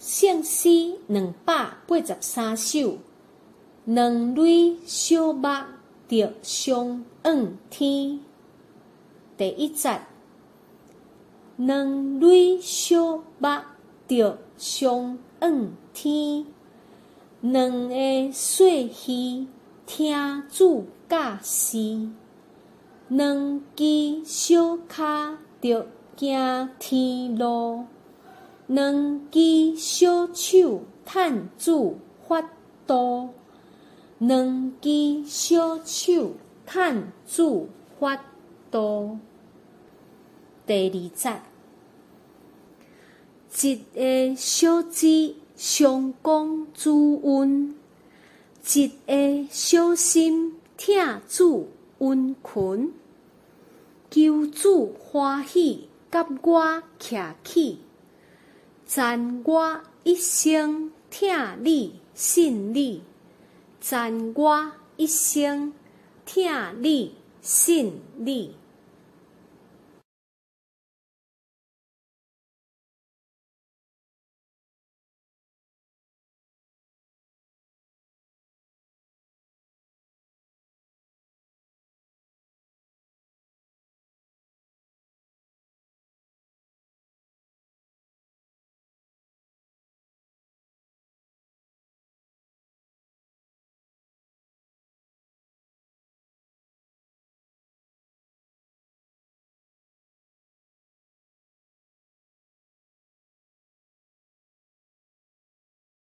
圣诗283首，两蕊小目着相望天。第一节，两蕊小目着相望天，两个细鱼听主教示，两只小脚着行天路，两只小手趁主法度，两只小手趁主法度。第二节，一个小子上讲主恩，一个小心听主恩群，求主欢喜甲我徛起，赞我一生听你信你，赞我一生听你信你。